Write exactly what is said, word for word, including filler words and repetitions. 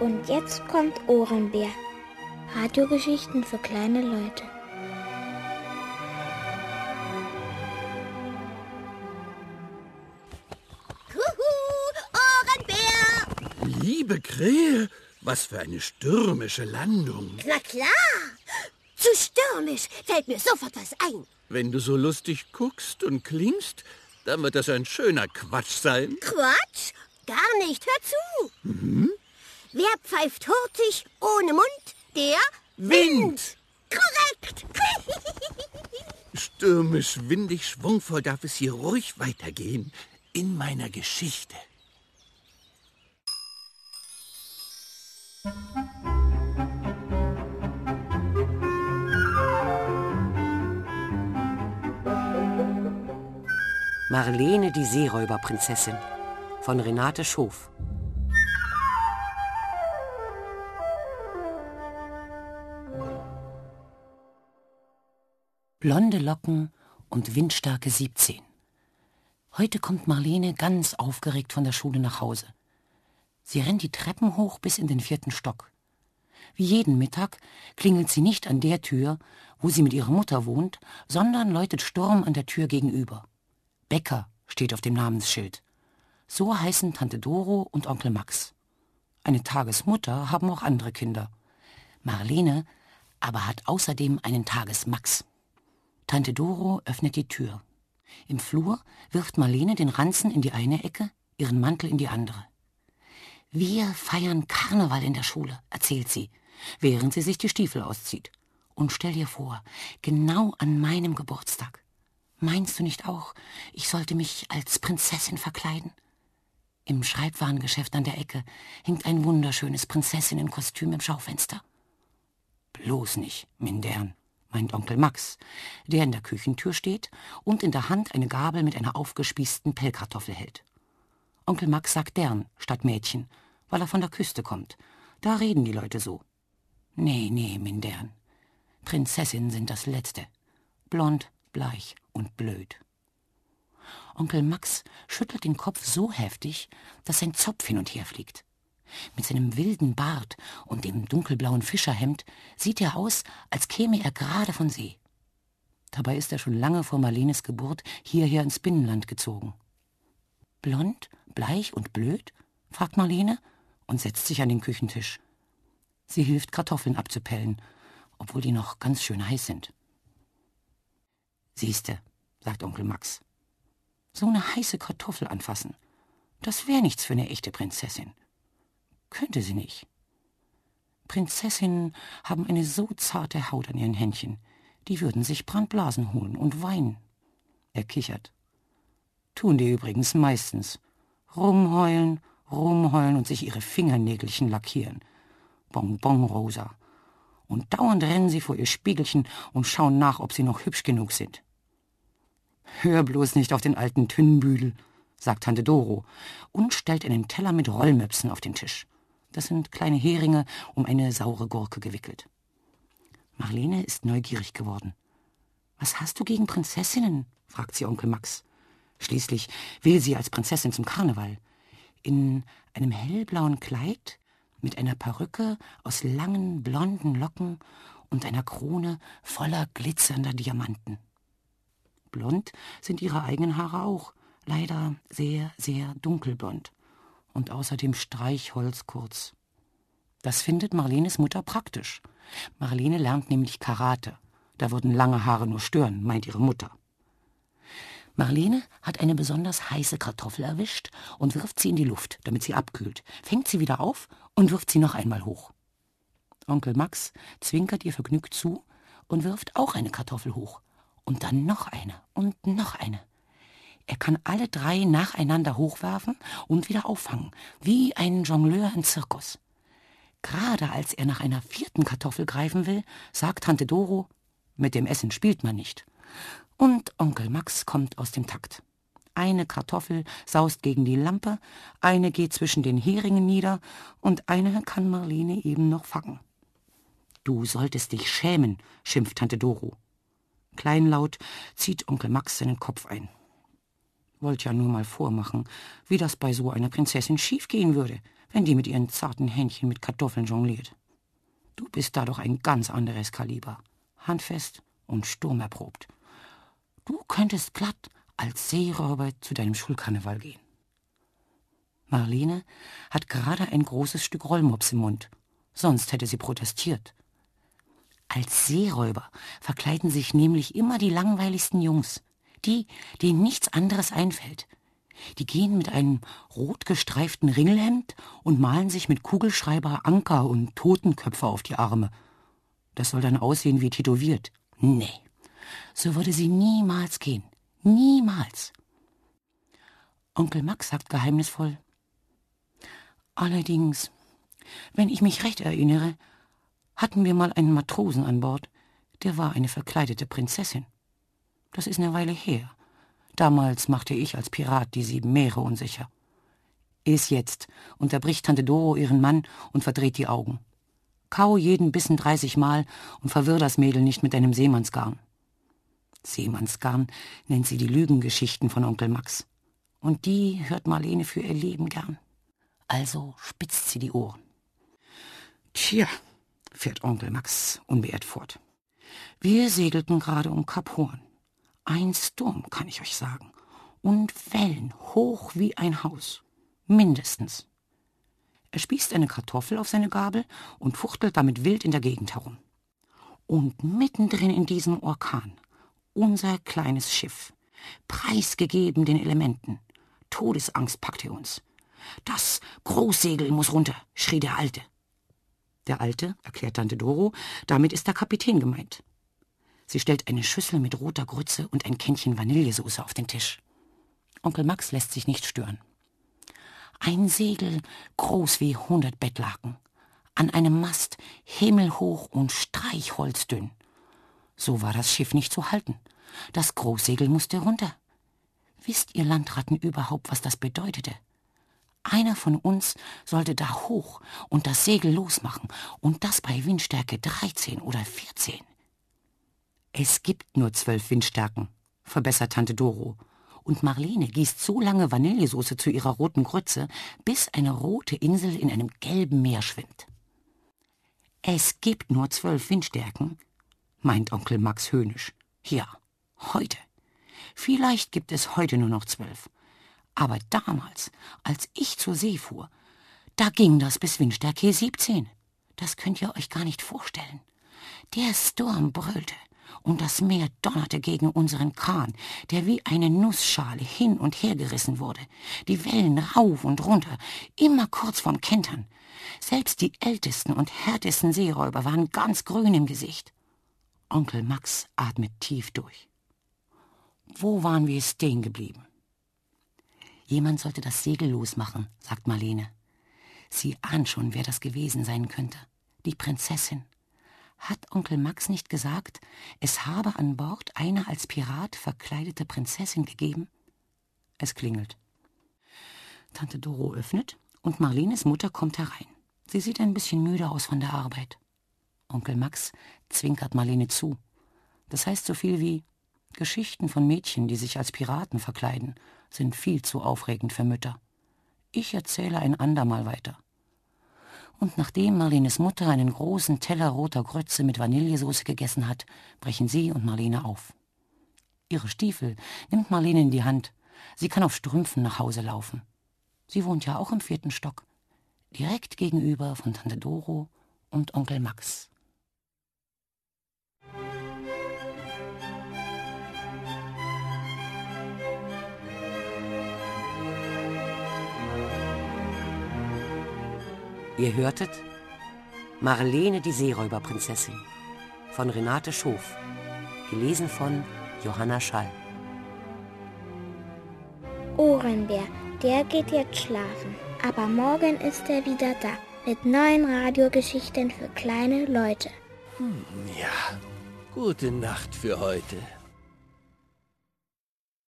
Und jetzt kommt Ohrenbär. Radiogeschichten für kleine Leute. Huhu, Ohrenbär! Liebe Krähe, was für eine stürmische Landung. Na klar, zu stürmisch fällt mir sofort was ein. Wenn du so lustig guckst und klingst, dann wird das ein schöner Quatsch sein. Quatsch? Gar nicht, hör zu. Mhm. Wer pfeift hurtig ohne Mund? Der Wind. Korrekt. Stürmisch, windig, schwungvoll darf es hier ruhig weitergehen. In meiner Geschichte. Marlene, die Seeräuberprinzessin von Renate Schof. Blonde Locken und windstarke siebzehn. Heute kommt Marlene ganz aufgeregt von der Schule nach Hause. Sie rennt die Treppen hoch bis in den vierten Stock. Wie jeden Mittag klingelt sie nicht an der Tür, wo sie mit ihrer Mutter wohnt, sondern läutet Sturm an der Tür gegenüber. Bäcker steht auf dem Namensschild. So heißen Tante Doro und Onkel Max. Eine Tagesmutter haben auch andere Kinder. Marlene aber hat außerdem einen Tagesmax. Tante Doro öffnet die Tür. Im Flur wirft Marlene den Ranzen in die eine Ecke, ihren Mantel in die andere. »Wir feiern Karneval in der Schule«, erzählt sie, während sie sich die Stiefel auszieht. »Und stell dir vor, genau an meinem Geburtstag. Meinst du nicht auch, ich sollte mich als Prinzessin verkleiden?« Im Schreibwarengeschäft an der Ecke hängt ein wunderschönes Prinzessinnenkostüm im Schaufenster. »Bloß nicht, Mindern«, meint Onkel Max, der in der Küchentür steht und in der Hand eine Gabel mit einer aufgespießten Pellkartoffel hält. Onkel Max sagt Dern statt Mädchen, weil er von der Küste kommt. Da reden die Leute so. Nee, nee, Mindern. Prinzessinnen sind das Letzte. Blond, bleich und blöd. Onkel Max schüttelt den Kopf so heftig, dass sein Zopf hin und her fliegt. Mit seinem wilden Bart und dem dunkelblauen Fischerhemd sieht er aus, als käme er gerade von See. Dabei ist er schon lange vor Marlenes Geburt hierher ins Binnenland gezogen. »Blond, bleich und blöd?« fragt Marlene und setzt sich an den Küchentisch. Sie hilft, Kartoffeln abzupellen, obwohl die noch ganz schön heiß sind. »Siehste«, sagt Onkel Max, »so eine heiße Kartoffel anfassen, das wäre nichts für eine echte Prinzessin. Könnte sie nicht. Prinzessinnen haben eine so zarte Haut an ihren Händchen, die würden sich Brandblasen holen und weinen.« Er kichert. »Tun die übrigens meistens. Rumheulen, rumheulen und sich ihre Fingernägelchen lackieren. Bonbonrosa. Und dauernd rennen sie vor ihr Spiegelchen und schauen nach, ob sie noch hübsch genug sind.« »Hör bloß nicht auf den alten Tünnbüdel«, sagt Tante Doro und stellt einen Teller mit Rollmöpsen auf den Tisch. Das sind kleine Heringe um eine saure Gurke gewickelt. Marlene ist neugierig geworden. »Was hast du gegen Prinzessinnen?« fragt sie Onkel Max. Schließlich will sie als Prinzessin zum Karneval. In einem hellblauen Kleid, mit einer Perücke aus langen, blonden Locken und einer Krone voller glitzernder Diamanten. Blond sind ihre eigenen Haare auch, leider sehr, sehr dunkelblond und außerdem streichholzkurz. Das findet Marlenes Mutter praktisch. Marlene lernt nämlich Karate. Da würden lange Haare nur stören, meint ihre Mutter. Marlene hat eine besonders heiße Kartoffel erwischt und wirft sie in die Luft, damit sie abkühlt, fängt sie wieder auf und wirft sie noch einmal hoch. Onkel Max zwinkert ihr vergnügt zu und wirft auch eine Kartoffel hoch. Und dann noch eine und noch eine. Er kann alle drei nacheinander hochwerfen und wieder auffangen, wie ein Jongleur im Zirkus. Gerade als er nach einer vierten Kartoffel greifen will, sagt Tante Doro, mit dem Essen spielt man nicht. Und Onkel Max kommt aus dem Takt. Eine Kartoffel saust gegen die Lampe, eine geht zwischen den Heringen nieder und eine kann Marlene eben noch fangen. »Du solltest dich schämen«, schimpft Tante Doro. Kleinlaut zieht Onkel Max seinen Kopf ein. Wollt ja nur mal vormachen, wie das bei so einer Prinzessin schiefgehen würde, wenn die mit ihren zarten Händchen mit Kartoffeln jongliert. Du bist da doch ein ganz anderes Kaliber, handfest und sturmerprobt. Du könntest glatt als Seeräuber zu deinem Schulkarneval gehen. Marlene hat gerade ein großes Stück Rollmops im Mund, sonst hätte sie protestiert. Als Seeräuber verkleiden sich nämlich immer die langweiligsten Jungs, die, denen nichts anderes einfällt. Die gehen mit einem rot gestreiften Ringelhemd und malen sich mit Kugelschreiber Anker und Totenköpfe auf die Arme. Das soll dann aussehen wie tätowiert. Nee, so würde sie niemals gehen. Niemals. Onkel Max sagt geheimnisvoll: Allerdings, wenn ich mich recht erinnere, hatten wir mal einen Matrosen an Bord, der war eine verkleidete Prinzessin. Das ist eine Weile her. Damals machte ich als Pirat die sieben Meere unsicher. Ist jetzt, unterbricht Tante Doro ihren Mann und verdreht die Augen. Kau jeden Bissen dreißig Mal und verwirr das Mädel nicht mit deinem Seemannsgarn. Seemannsgarn nennt sie die Lügengeschichten von Onkel Max. Und die hört Marlene für ihr Leben gern. Also spitzt sie die Ohren. Tja, fährt Onkel Max unbeirrt fort. Wir segelten gerade um Kap Horn. Ein Sturm, kann ich euch sagen. Und Wellen hoch wie ein Haus. Mindestens. Er spießt eine Kartoffel auf seine Gabel und fuchtelt damit wild in der Gegend herum. Und mittendrin in diesem Orkan, unser kleines Schiff, preisgegeben den Elementen. Todesangst packte uns. Das Großsegel muss runter, schrie der Alte. Der Alte, erklärt Tante Doro, damit ist der Kapitän gemeint. Sie stellt eine Schüssel mit roter Grütze und ein Kännchen Vanillesoße auf den Tisch. Onkel Max lässt sich nicht stören. Ein Segel, groß wie hundert Bettlaken, an einem Mast, himmelhoch und streichholzdünn. So war das Schiff nicht zu halten. Das Großsegel musste runter. Wisst ihr Landratten überhaupt, was das bedeutete? Einer von uns sollte da hoch und das Segel losmachen, und das bei Windstärke dreizehn oder vierzehn. Es gibt nur zwölf Windstärken, verbessert Tante Doro, und Marlene gießt so lange Vanillesoße zu ihrer roten Grütze, bis eine rote Insel in einem gelben Meer schwimmt. Es gibt nur zwölf Windstärken, meint Onkel Max höhnisch. Ja, heute. Vielleicht gibt es heute nur noch zwölf. Aber damals, als ich zur See fuhr, da ging das bis Windstärke siebzehn. Das könnt ihr euch gar nicht vorstellen. Der Sturm brüllte und das Meer donnerte gegen unseren Kahn, der wie eine Nussschale hin und her gerissen wurde. Die Wellen rauf und runter, immer kurz vorm Kentern. Selbst die ältesten und härtesten Seeräuber waren ganz grün im Gesicht. Onkel Max atmet tief durch. Wo waren wir stehen geblieben? Jemand sollte das Segel losmachen, sagt Marlene. Sie ahnt schon, wer das gewesen sein könnte. Die Prinzessin. Hat Onkel Max nicht gesagt, es habe an Bord eine als Pirat verkleidete Prinzessin gegeben? Es klingelt. Tante Doro öffnet und Marlenes Mutter kommt herein. Sie sieht ein bisschen müde aus von der Arbeit. Onkel Max zwinkert Marlene zu. Das heißt so viel wie: Geschichten von Mädchen, die sich als Piraten verkleiden, sind viel zu aufregend für Mütter. Ich erzähle ein andermal weiter. Und nachdem Marlenes Mutter einen großen Teller roter Grütze mit Vanillesoße gegessen hat, brechen sie und Marlene auf. Ihre Stiefel nimmt Marlene in die Hand. Sie kann auf Strümpfen nach Hause laufen. Sie wohnt ja auch im vierten Stock, direkt gegenüber von Tante Doro und Onkel Max. Ihr hörtet Marlene die Seeräuberprinzessin von Renate Schof, gelesen von Johanna Schall. Ohrenbär, der geht jetzt schlafen, aber morgen ist er wieder da mit neuen Radiogeschichten für kleine Leute. Hm, ja, gute Nacht für heute.